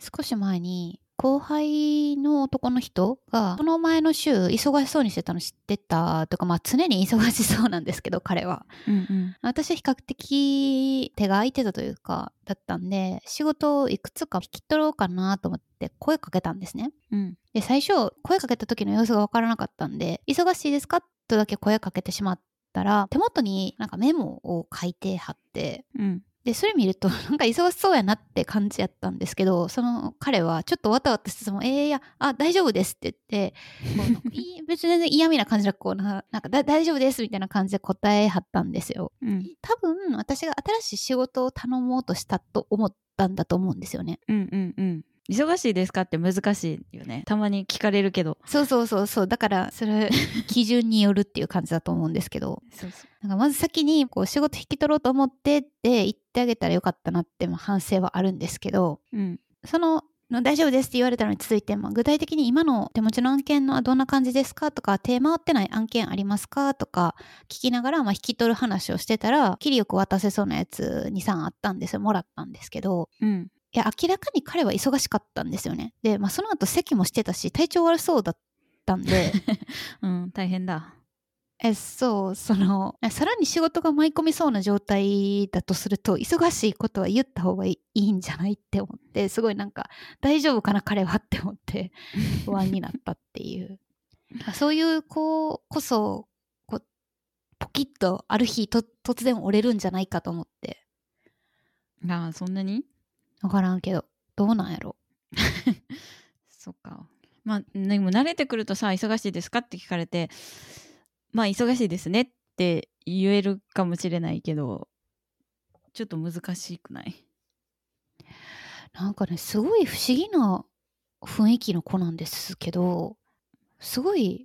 少し前に後輩の男の人がこの前の週忙しそうにしてたの知ってたとか、常に忙しそうなんですけど彼は、私は比較的手が空いてたというかだったんで、仕事をいくつか引き取ろうかなと思って声かけたんですね。で、最初声かけた時の様子が分からなかったんで、忙しいですかとだけ声かけてしまったら、手元になんかメモを書いて貼って、でそれ見るとなんか忙しそうやなって感じやったんですけど、その彼はちょっとわたわたしててもいや大丈夫ですって言ってこうなんか別に全然嫌味な感じでこうなんか大丈夫ですみたいな感じで答えはったんですよ。多分私が新しい仕事を頼もうとしたと思ったんだと思うんですよね。 忙しいですかって難しいよね。たまに聞かれるけど。 そうだからそれ基準によるっていう感じだと思うんですけどなんかまず先にこう仕事引き取ろうと思ってって言ってあげたらよかったなって反省はあるんですけど、その大丈夫ですって言われたのに続いて、具体的に今の手持ちの案件のどんな感じですかとか、手回ってない案件ありますかとか聞きながら、引き取る話をしてたら、切りよく渡せそうなやつ2、3あったんですよ。もらったんですけど、いや明らかに彼は忙しかったんですよね。で、その後咳もしてたし体調悪そうだったんで大変だ。 さらに仕事が舞い込みそうな状態だとすると、忙しいことは言った方がいいんじゃないって思って、すごいなんか大丈夫かな彼はって思って不安になったっていうそういう子こそこうポキッとある日突然折れるんじゃないかと思って。 そんなに分からんけどどうなんやろそっか。でも慣れてくるとさ、忙しいですかって聞かれて、忙しいですねって言えるかもしれないけど、ちょっと難しくない？ なんかね、すごい不思議な雰囲気の子なんですけど、すごい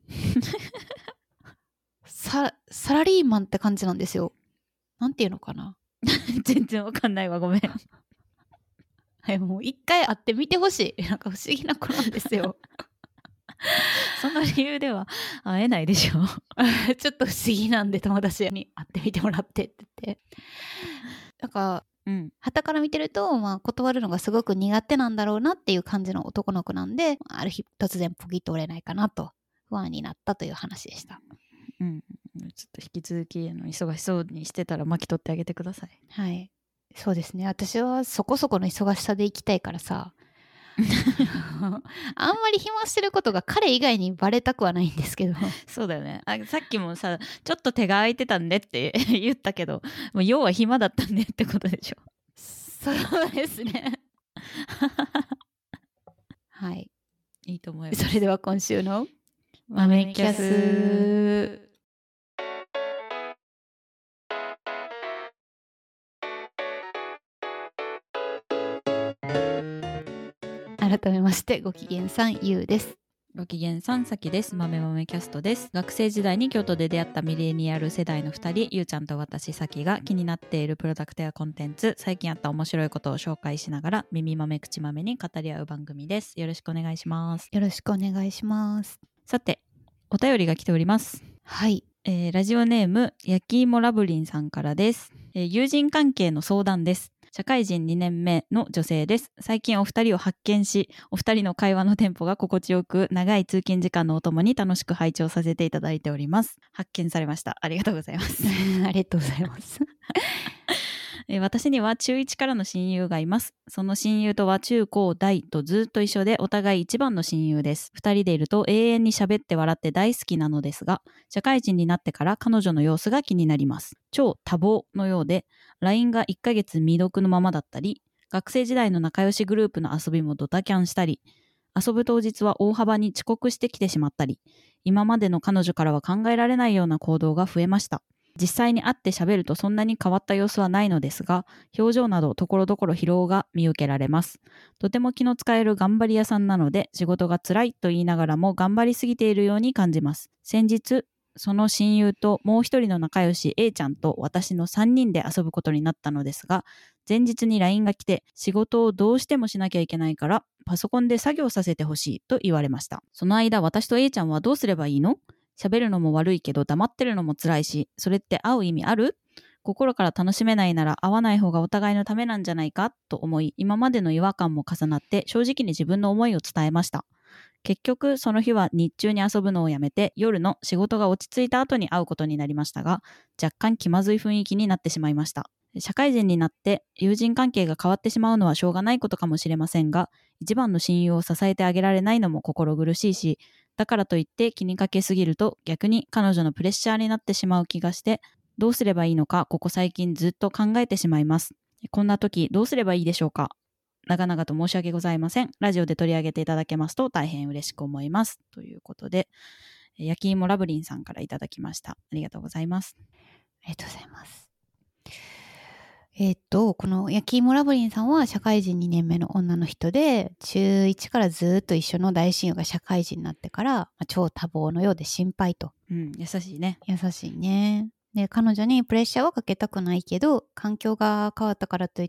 サラリーマンって感じなんですよ。なんていうのかな全然わかんないわ、ごめんもう一回会ってみてほしい。なんか不思議な子なんですよその理由では会えないでしょちょっと不思議なんで友達に会ってみてもらってって言って、なんか傍から見てると、断るのがすごく苦手なんだろうなっていう感じの男の子なんで、ある日突然ポキッと折れないかなと不安になったという話でした。 ちょっと引き続き忙しそうにしてたら巻き取ってあげてください。 はい、そうですね。私はそこそこの忙しさで行きたいからさあんまり暇してることが彼以外にバレたくはないんですけどそうだよね。さっきもさ、ちょっと手が空いてたんでって言ったけど、もう要は暇だったんでってことでしょ。 そうですねはい、 いいと思います。 それでは今週の豆キャス。 改めましてご機嫌さんゆうです。 ご機嫌さんさきです。豆豆キャストです。学生時代に京都で出会ったミレニアル世代の2人、ゆうちゃんと私さきが気になっているプロダクトやコンテンツ、最近あった面白いことを紹介しながら耳豆口豆に語り合う番組です。よろしくお願いします。 よろしくお願いします。 さて、お便りが来ております。 はい、 ラジオネーム焼き芋ラブリンさんからです。友人関係の相談です。社会人2年目の女性です。最近お二人を発見し、お二人の会話のテンポが心地よく、長い通勤時間のお供に楽しく拝聴させていただいております。発見されました。ありがとうございますありがとうございます私には中1からの親友がいます。その親友とは中高大とずっと一緒で、お互い一番の親友です。二人でいると永遠に喋って笑って大好きなのですが、社会人になってから彼女の様子が気になります。超多忙のようで、LINE が1ヶ月未読のままだったり、学生時代の仲良しグループの遊びもドタキャンしたり、遊ぶ当日は大幅に遅刻してきてしまったり、今までの彼女からは考えられないような行動が増えました。実際に会って喋るとそんなに変わった様子はないのですが、表情などところどころ疲労が見受けられます。とても気の使える頑張り屋さんなので、仕事が辛いと言いながらも頑張りすぎているように感じます。先日、その親友ともう一人の仲良し A ちゃんと私の3人で遊ぶことになったのですが、前日に LINE が来て、仕事をどうしてもしなきゃいけないからパソコンで作業させてほしいと言われました。その間、私と A ちゃんはどうすればいいの？喋るのも悪いけど黙ってるのも辛いし、それって会う意味ある？ 心から楽しめないなら会わない方がお互いのためなんじゃないかと思い、今までの違和感も重なって正直に自分の思いを伝えました。結局その日は日中に遊ぶのをやめて夜の仕事が落ち着いた後に会うことになりましたが、若干気まずい雰囲気になってしまいました。社会人になって友人関係が変わってしまうのはしょうがないことかもしれませんが、一番の親友を支えてあげられないのも心苦しいし、だからといって気にかけすぎると逆に彼女のプレッシャーになってしまう気がして、どうすればいいのかここ最近ずっと考えてしまいます。こんな時どうすればいいでしょうか。長々と申し訳ございません。ラジオで取り上げていただけますと大変嬉しく思います。ということで、焼き芋ラブリンさんからいただきました。ありがとうございます。 ありがとうございます。この焼き芋ラブリンさんは社会人2年目の女の人で、中1からずっと一緒の大親友が社会人になってから、超多忙のようで心配と。 優しいね。 優しいね。で、彼女にプレッシャーはかけたくないけど、環境が変わったからといって、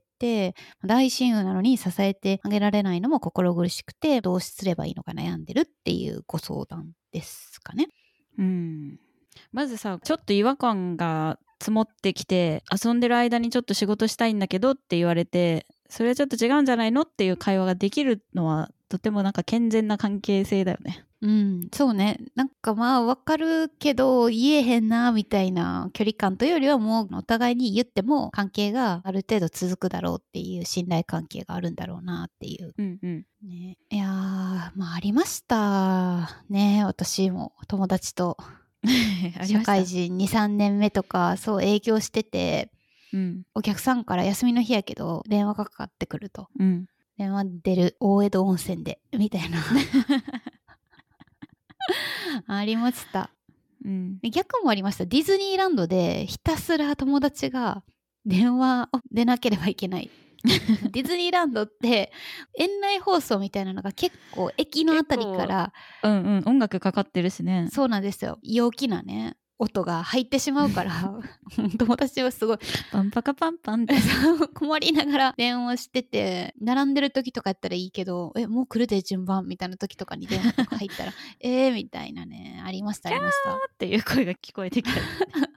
大親友なのに支えてあげられないのも心苦しくて、どうすればいいのか悩んでるっていうご相談ですかね。 まずさ、ちょっと違和感が積もってきて、遊んでる間にちょっと仕事したいんだけどって言われて、それはちょっと違うんじゃないのっていう会話ができるのはとてもなんか健全な関係性だよね。 そうね。なんかわかるけど言えへんなみたいな距離感というよりは、もうお互いに言っても関係がある程度続くだろうっていう信頼関係があるんだろうなっていう。ね、いやー、ありましたね。私も友達と社会人 2,3 年目とかそう営業してて、お客さんから休みの日やけど電話がかかってくると、電話出る大江戸温泉でみたいなありました、逆もありました。ディズニーランドでひたすら友達が電話を出なければいけないディズニーランドって園内放送みたいなのが結構駅のあたりから音楽かかってるしね。 そうなんですよ。陽気なね音が入ってしまうから友達はすごいパンパカパンパンって困りながら電話してて、並んでる時とかやったらいいけど、もう来るで順番みたいな時とかに電話とか入ったらみたいなね、ありましたありました。 キャーっていう声が聞こえてきた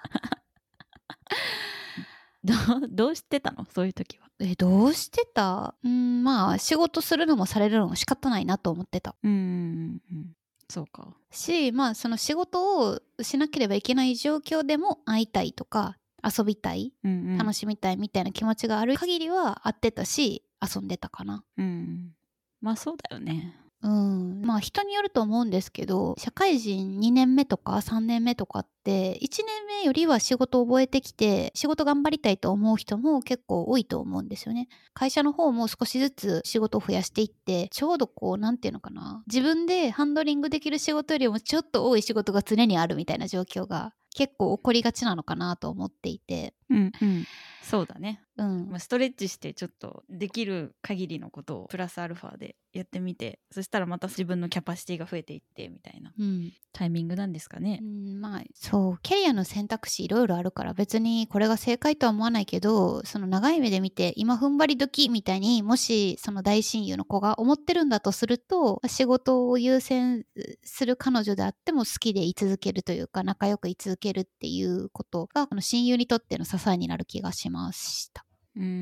どうしてたのそういう時は。 どうしてた？仕事するのもされるのも仕方ないなと思ってた。 そうか。 その仕事をしなければいけない状況でも会いたいとか遊びたい、楽しみたいみたいな気持ちがある限りは会ってたし遊んでたかな。 そうだよね。 人によると思うんですけど、社会人2年目とか3年目とかって1年目よりは仕事を覚えてきて仕事頑張りたいと思う人も結構多いと思うんですよね。会社の方も少しずつ仕事を増やしていって、ちょうどなんていうのかな、自分でハンドリングできる仕事よりもちょっと多い仕事が常にあるみたいな状況が結構起こりがちなのかなと思っていて。 そうだね。ストレッチしてちょっとできる限りのことをプラスアルファでやってみて、そしたらまた自分のキャパシティが増えていってみたいな、タイミングなんですかね。 そうキャリアの選択肢いろいろあるから別にこれが正解とは思わないけど、その長い目で見て今踏ん張り時みたいにもしその大親友の子が思ってるんだとすると、仕事を優先する彼女であっても好きでい続けるというか仲良くい続けるっていうことがこの親友にとっての支えになる気がしました。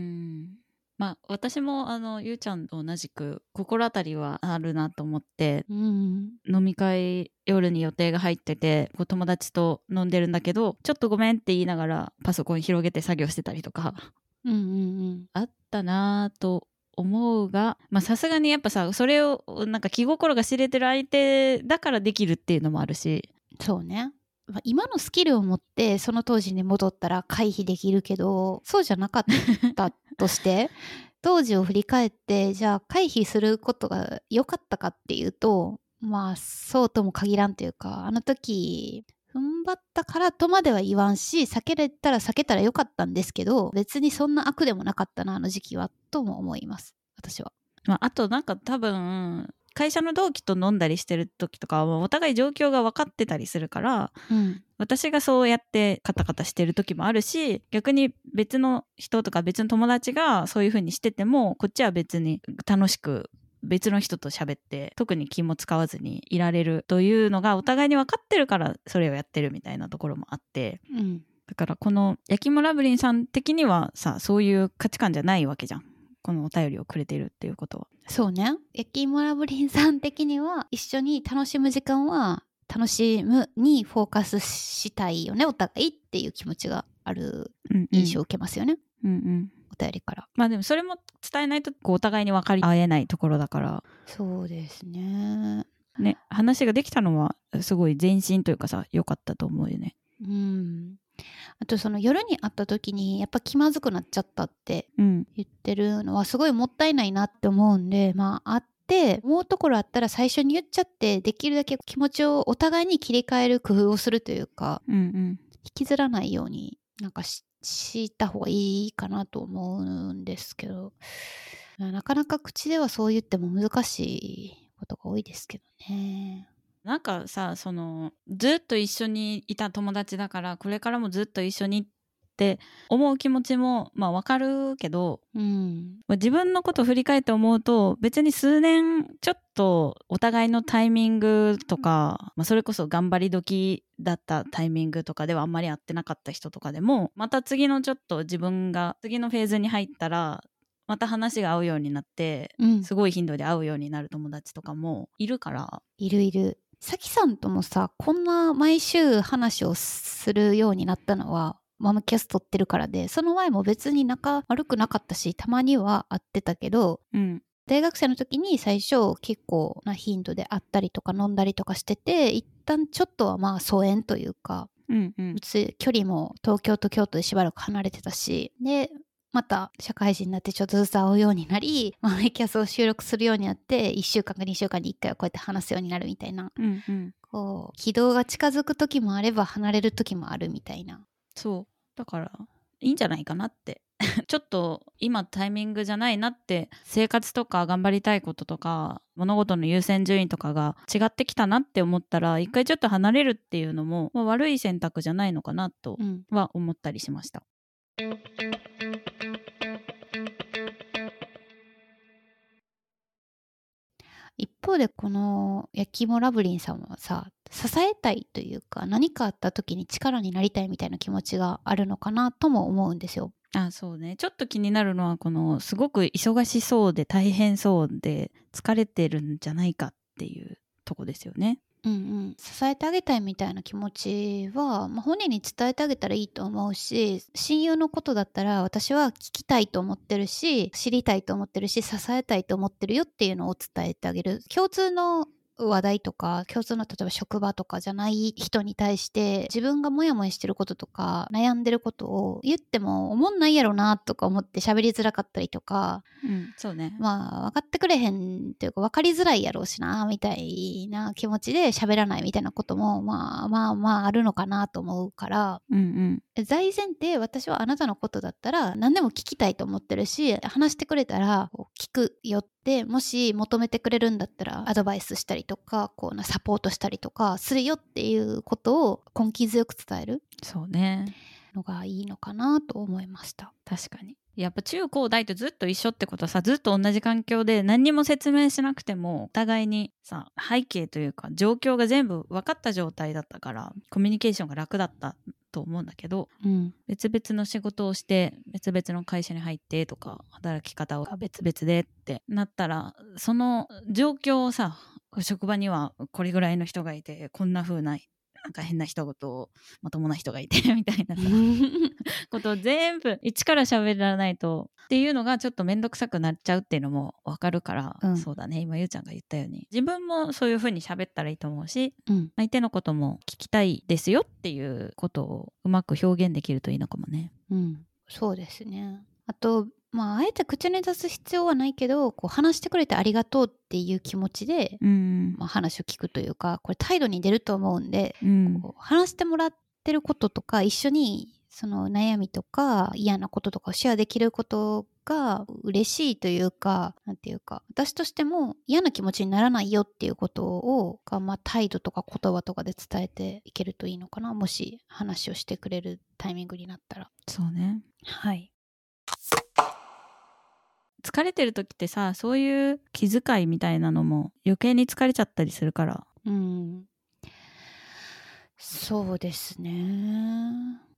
私もゆうちゃんと同じく心当たりはあるなと思って、飲み会夜に予定が入ってて友達と飲んでるんだけど、ちょっとごめんって言いながらパソコン広げて作業してたりとかあったなと思うが、さすがにやっぱさ、それをなんか気心が知れてる相手だからできるっていうのもあるし。 そうね、今のスキルを持ってその当時に戻ったら回避できるけど、そうじゃなかったとして当時を振り返ってじゃあ回避することが良かったかっていうと、そうとも限らんというか、あの時踏ん張ったからとまでは言わんし、避けれたら避けたらよかったんですけど、別にそんな悪でもなかったなあの時期はとも思います私は。 あとなんか多分会社の同期と飲んだりしてる時とかはお互い状況が分かってたりするから、私がそうやってカタカタしてる時もあるし、逆に別の人とか別の友達がそういう風にしててもこっちは別に楽しく別の人と喋って特に気も使わずにいられるというのがお互いに分かってるからそれをやってるみたいなところもあって、 だからこの焼き芋ラブリンさん的にはさ、そういう価値観じゃないわけじゃん、このお便りをくれているっていうことは。 そうね。焼き芋ラブリンさん的には一緒に楽しむ時間は楽しむにフォーカスしたいよね、お互いっていう気持ちがある印象を受けますよね。 うんうん。 お便りから。 まあでもそれも伝えないとお互いに分かり合えないところだから。 そうですね。 ね、話ができたのはすごい前進というかさ、良かったと思うよね。 あとその夜に会った時にやっぱ気まずくなっちゃったって言ってるのはすごいもったいないなって思うんで、まあ会って思うところあったら最初に言っちゃってできるだけ気持ちをお互いに切り替える工夫をするというか、引きずらないようになんかした方がいいかなと思うんですけど、なかなか口ではそう言っても難しいことが多いですけどね。 なんかさ、そのずっと一緒にいた友達だからこれからもずっと一緒にって思う気持ちもまあわかるけど、自分のことを振り返って思うと別に数年ちょっとお互いのタイミングとか、それこそ頑張り時だったタイミングとかではあんまり会ってなかった人とかでも、また次のちょっと自分が次のフェーズに入ったらまた話が合うようになって、すごい頻度で会うようになる友達とかもいるから。 いる。さきさんともさ、こんな毎週話をするようになったのはマムキャス撮ってるからで、その前も別に仲悪くなかったし、たまには会ってたけど、大学生の時に最初結構な頻度で会ったりとか飲んだりとかしてて、一旦ちょっとはまあ疎遠というか、距離も東京と京都でしばらく離れてたし、でまた社会人になってちょっとずつ会うようになり、マムキャスを収録するようになって1週間か2週間に1回はこうやって話すようになるみたいな、こう軌道が近づく時もあれば離れる時もあるみたいな。 そうだからいいんじゃないかなってちょっと今タイミングじゃないなって、生活とか頑張りたいこととか物事の優先順位とかが違ってきたなって思ったら一回ちょっと離れるっていうのも、悪い選択じゃないのかなとは思ったりしました。 一方でこの焼き芋ラブリンさんはさ、支えたいというか何かあった時に力になりたいみたいな気持ちがあるのかなとも思うんですよ。 そうね。ちょっと気になるのはこのすごく忙しそうで大変そうで疲れてるんじゃないかっていうとこですよね。 支えてあげたいみたいな気持ちは、本人に伝えてあげたらいいと思うし、親友のことだったら私は聞きたいと思ってるし、知りたいと思ってるし、支えたいと思ってるよっていうのを伝えてあげる。共通の話題とか共通の例えば職場とかじゃない人に対して自分がモヤモヤしてることとか悩んでることを言っても思んないやろなとか思って喋りづらかったりとか、 そうね。 分かってくれへんというか分かりづらいやろうしなみたいな気持ちで喋らないみたいなこともまああるのかなと思うから、大前提私はあなたのことだったら何でも聞きたいと思ってるし、話してくれたら聞くよって、もし求めてくれるんだったらアドバイスしたりとかこうサポートしたりとかするよっていうことを根気強く伝えるそうねのがいいのかなと思いました。 確かにやっぱ中高大とずっと一緒ってことはさ、ずっと同じ環境で何にも説明しなくてもお互いにさ背景というか状況が全部分かった状態だったからコミュニケーションが楽だったと思うんだけど、別々の仕事をして別々の会社に入ってとか働き方が別々でってなったら、その状況をさ、職場にはこれぐらいの人がいてこんな風ななんか変な人とまともな人がいてみたいなさことを全部一から喋らないとっていうのがちょっと面倒くさくなっちゃうっていうのも分かるから、そうだね、今ゆうちゃんが言ったように自分もそういう風に喋ったらいいと思うし、相手のことも聞きたいですよっていうことをうまく表現できるといいのかもね。 そうですね。あとあえて口に出す必要はないけどこう話してくれてありがとうっていう気持ちで、話を聞くというか、これ態度に出ると思うんで、こう話してもらってることとか一緒にその悩みとか嫌なこととかをシェアできることが嬉しいというか、なんていうか私としても嫌な気持ちにならないよっていうことを態度とか言葉とかで伝えていけるといいのかな、もし話をしてくれるタイミングになったら。 そうね。 はい。 疲れてる時ってさ、そういう気遣いみたいなのも余計に疲れちゃったりするから。 そうですね。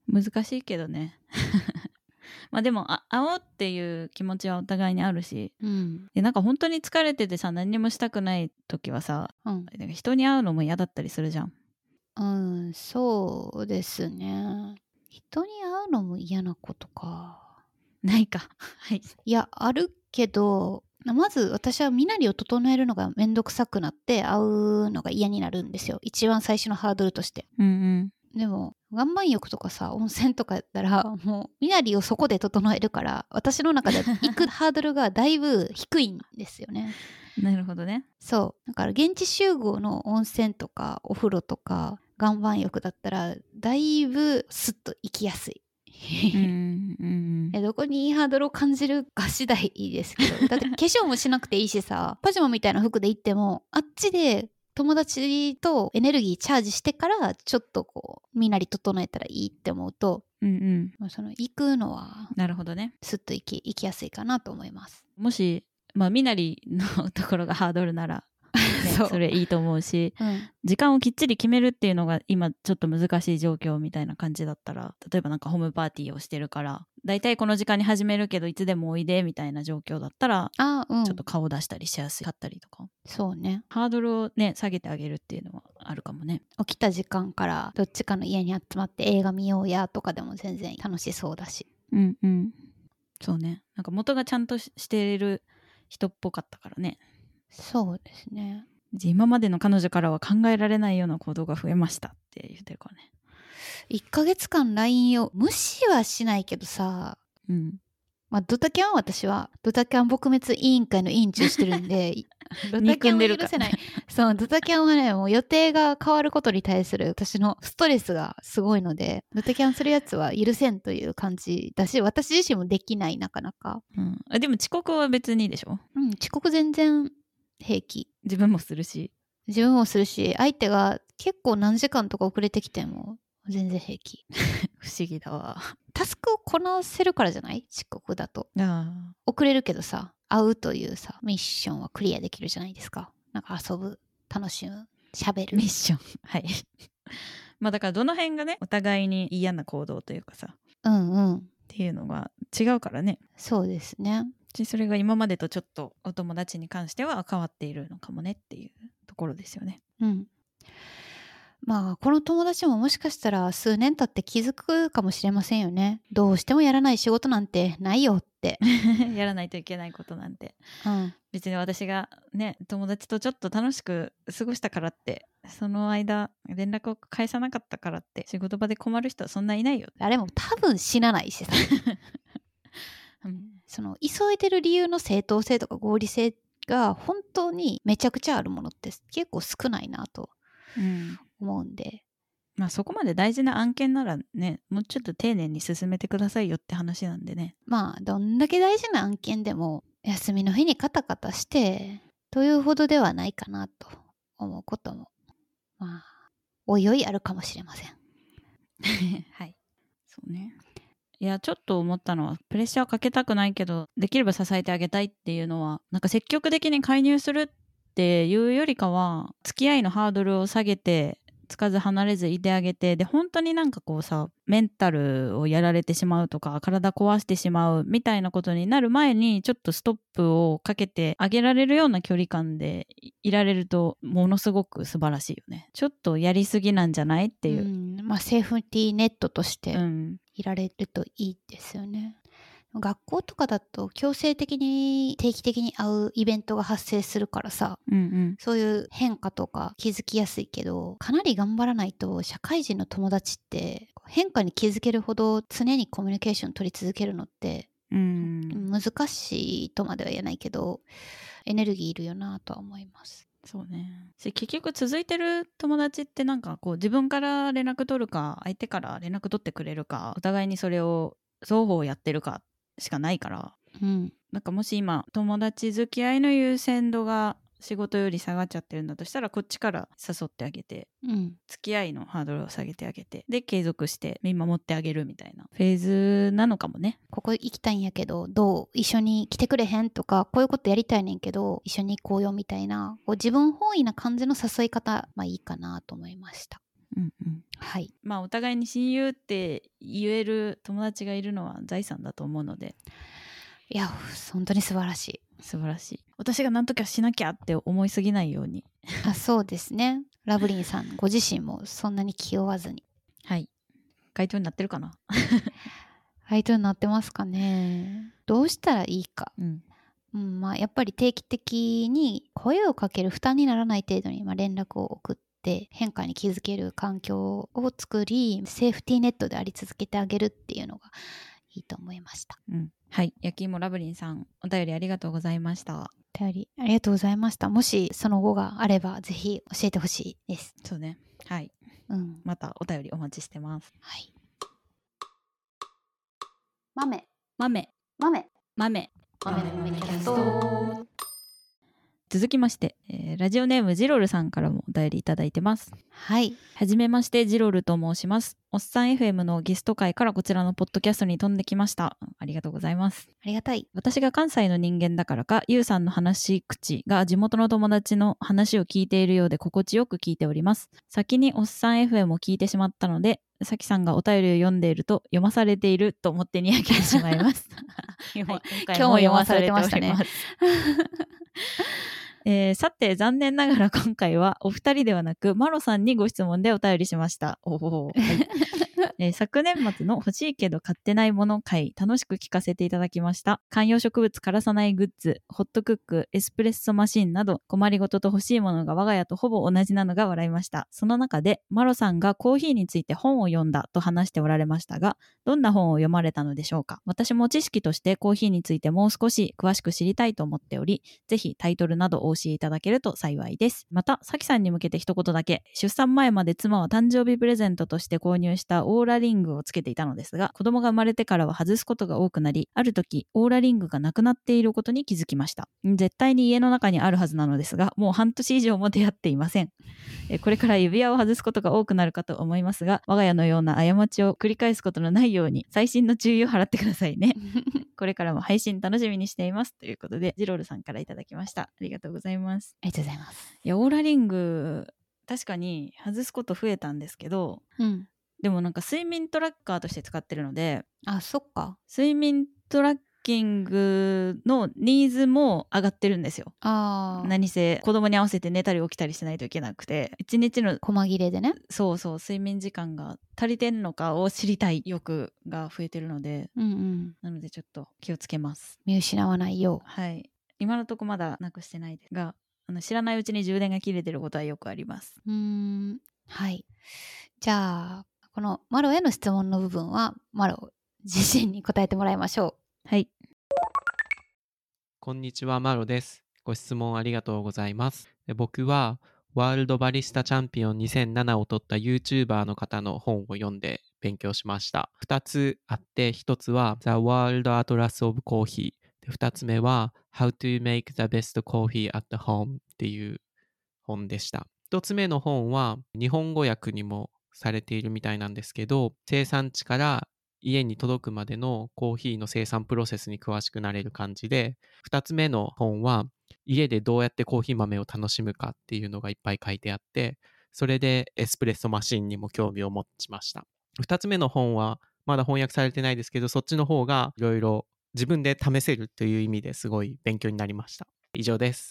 難しいけどねまあでも会おうっていう気持ちはお互いにあるし、でなんか本当に疲れててさ、何にもしたくない時はさ、なんか人に会うのも嫌だったりするじゃん。 そうですね。人に会うのも嫌なことか。 ないかはい。 いや、あるけど、まず私は身なりを整えるのがめんどくさくなって会うのが嫌になるんですよ。一番最初のハードルとして。でも岩盤浴とかさ、温泉とかやったらもう身なりをそこで整えるから、私の中で行くハードルがだいぶ低いんですよね。 なるほどね。 そうだから現地集合の温泉とかお風呂とか岩盤浴だったらだいぶスッと行きやすい。どこにハードルを感じるか次第ですけど、だって化粧もしなくていいしさ、パジャマみたいな服で行ってもあっちで友達とエネルギーチャージしてからちょっとこう身なり整えたらいいって思うと、その行くのはなるほどね、 スッと行きやすいかなと思います。 もし身なりのところがハードルならそれいいと思うし、時間をきっちり決めるっていうのが今ちょっと難しい状況みたいな感じだったら、例えばなんかホームパーティーをしてるからだいたいこの時間に始めるけどいつでもおいでみたいな状況だったら、ちょっと顔出したりしやすかったりとか、 そうね、 ハードルをね下げてあげるっていうのはあるかもね。 起きた時間からどっちかの家に集まって映画見ようやとかでも全然楽しそうだし。 そうね、なんか元がちゃんとしてる人っぽかったからね。 そうですね。 今までの彼女からは考えられないような行動が増えましたって言ってるからね。 1ヶ月間 LINE を無視はしないけどさ、ドタキャンは私はドタキャン撲滅委員会の委員長してるんでドタキャンは許せない。そう、ドタキャンはね、もう予定が変わることに対する私のストレスがすごいので、ドタキャンするやつは許せんという感じだし、私自身もできない、なかなか。 でも遅刻は別にいいでしょ。 遅刻全然平気。 自分もするし、 相手が結構何時間とか遅れてきても全然平気不思議だわ。 タスクをこなせるからじゃない？遅刻だと遅れるけどさ、会うというさミッションはクリアできるじゃないですか。なんか遊ぶ、楽しむ、喋るミッションはいだからどの辺がねお互いに嫌な行動というかさっていうのが違うからね。 そうですね。 それが今までとちょっとお友達に関しては変わっているのかもねっていうところですよね。 この友達ももしかしたら数年経って気づくかもしれませんよね。どうしてもやらない仕事なんてないよってやらないといけないことなんて、別に私がね友達とちょっと楽しく過ごしたからってその間連絡を返さなかったからって仕事場で困る人はそんないないよ。 あれも多分死なないしさその急いでる理由の正当性とか合理性が本当にめちゃくちゃあるものって結構少ないなと思うんで、 そこまで大事な案件ならねもうちょっと丁寧に進めてくださいよって話なんでね。 どんだけ大事な案件でも休みの日にカタカタしてというほどではないかなと思うこともおいおいあるかもしれませんはいそうね。いやちょっと思ったのは、プレッシャーかけたくないけどできれば支えてあげたいっていうのは、なんか積極的に介入するっていうよりかは付き合いのハードルを下げてつかず離れずいてあげて、で本当になんかこうさメンタルをやられてしまうとか体壊してしまうみたいなことになる前にちょっとストップをかけてあげられるような距離感でいられるとものすごく素晴らしいよね。ちょっとやりすぎなんじゃないっていう、 セーフティーネットとしていられるといいですよね。学校とかだと強制的に定期的に会うイベントが発生するからさ、そういう変化とか気づきやすいけど、かなり頑張らないと社会人の友達って変化に気づけるほど常にコミュニケーション取り続けるのって難しいとまでは言えないけどエネルギーいるよなとは思います。 そうね。結局続いてる友達ってなんかこう自分から連絡取るか相手から連絡取ってくれるか、お互いにそれを双方やってるかしかないから、なんかもし今友達付き合いの優先度が仕事より下がっちゃってるんだとしたら、こっちから誘ってあげて、付き合いのハードルを下げてあげて、で継続して見守ってあげるみたいなフェーズなのかもね。 ここ行きたいんやけどどう、一緒に来てくれへんとか、こういうことやりたいねんけど一緒に行こうよみたいな、こう自分本位な感じの誘い方いいかなと思いました。 うんうん、 はい。 まあお互いに親友って言える友達がいるのは財産だと思うので、 いや本当に素晴らしい。 素晴らしい。私が何とかしなきゃって思いすぎないように。 そうですね。ラブリンさんご自身もそんなに気負わずに。 はい。回答になってるかな。 回答になってますかね。どうしたらいいか。まあ、やっぱり定期的に声をかける負担にならない程度に連絡を送って変化に気づける環境を作り、セーフティーネットであり続けてあげるっていうのがいいと思いました。 はい。焼き芋ラブリンさん、お便りありがとうございました。 お便りありがとうございました。もしその後があればぜひ教えてほしいです。 そうね。はい。またお便りお待ちしてます。 はい。豆のメキャスト。続きまして、ラジオネームジロルさんからもお便りいただいてます。 はい。 はじめまして、ジロルと申します。おっさん FM のゲスト会からこちらのポッドキャストに飛んできました。ありがとうございます。 ありがたい。 私が関西の人間だからか、ゆうさんの話し口が地元の友達の話を聞いているようで心地よく聞いております。先におっさん FM を聞いてしまったので、さきさんがお便りを読んでいると読まされていると思ってにやけてしまいます。 今日も読まされてましたね。 さて残念ながら今回はお二人ではなくマロさんにご質問でお便りしました。昨年末の欲しいけど買ってないもの会楽しく聞かせていただきました。観葉植物枯らさないグッズ、ホットクック、エスプレッソマシンなど困りごとと欲しいものが我が家とほぼ同じなのが笑いました。その中でマロさんがコーヒーについて本を読んだと話しておられましたが、どんな本を読まれたのでしょうか。私も知識としてコーヒーについてもう少し詳しく知りたいと思っており、ぜひタイトルなどお教えいただけると幸いです。また、さきさんに向けて一言だけ、出産前まで妻は誕生日プレゼントとして購入したオーラリングをつけていたのですが、子供が生まれてからは外すことが多くなり、ある時、オーラリングがなくなっていることに気づきました。絶対に家の中にあるはずなのですが、もう半年以上も出会っていません。これから指輪を外すことが多くなるかと思いますが、我が家のような過ちを繰り返すことのないように、細心の注意を払ってくださいね。これからも配信楽しみにしています。ということで、ジロールさんからいただきました。ありがとうございます。 ありがとうございます。 いや、オーラリング、確かに外すこと増えたんですけど、でもなんか睡眠トラッカーとして使ってるので、 そっか。 睡眠トラッキングのニーズも上がってるんですよ。何せ子供に合わせて寝たり起きたりしないといけなくて、一日の細切れでね。 そう睡眠時間が足りてんのかを知りたい欲が増えてるので、なのでちょっと気をつけます。 見失わないよう。 はい。今のとこまだなくしてないですが、知らないうちに充電が切れてることはよくあります。 はい。じゃあこのマロへの質問の部分はマロ自身に答えてもらいましょう。はい。 こんにちは、マロです。ご質問ありがとうございます。僕はワールドバリスタチャンピオン2007を取った YouTuber の方の本を読んで勉強しました。2つあって、1つは The World Atlas of Coffee。2つ目は How to Make the Best Coffee at Home っていう本でした。1つ目の本は日本語訳にもされているみたいなんですけど、生産地から家に届くまでのコーヒーの生産プロセスに詳しくなれる感じで、2つ目の本は家でどうやってコーヒー豆を楽しむかっていうのがいっぱい書いてあって、それでエスプレッソマシンにも興味を持ちました。2つ目の本はまだ翻訳されてないですけど、そっちの方がいろいろ自分で試せるという意味ですごい勉強になりました。以上です。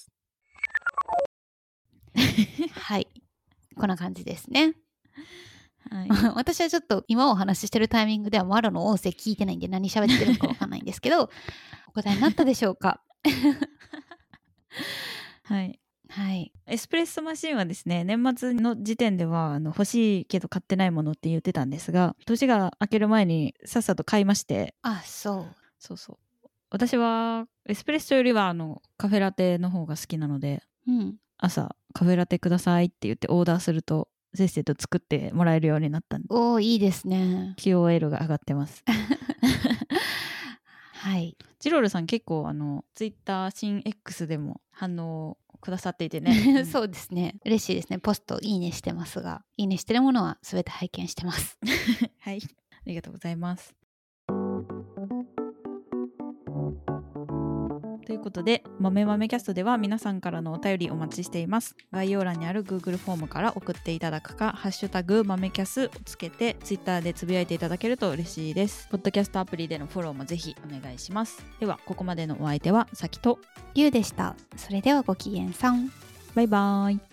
はい、こんな感じですね。 はい、 私はちょっと今お話ししてるタイミングではマロの音声聞いてないんで何喋ってるのか分かんないんですけどお答えになったでしょうか。 はい、 はい、 エスプレッソマシンはですね、年末の時点では欲しいけど買ってないものって言ってたんですが、年が明ける前にさっさと買いまして。そう私はエスプレッソよりはカフェラテの方が好きなので、朝カフェラテくださいって言ってオーダーするとせっせと作ってもらえるようになったんで。 いいですね。 QOL が上がってますはい。 ジロールさん結構ツイッター新 X でも反応くださっていてねそうですね、嬉しいですね。ポストいいねしてますが、いいねしてるものは全て拝見してますはい、ありがとうございます。といういうことで、豆豆キャストでは皆さんからのお便りお待ちしています。概要欄にある Google フォームから送っていただくか、ハッシュタグ豆キャスをつけて Twitter でつぶやいていただけると嬉しいです。ポッドキャストアプリでのフォローもぜひお願いします。ではここまでのお相手はさきとりゅうでした。それではごきげんさん。 バイバイ。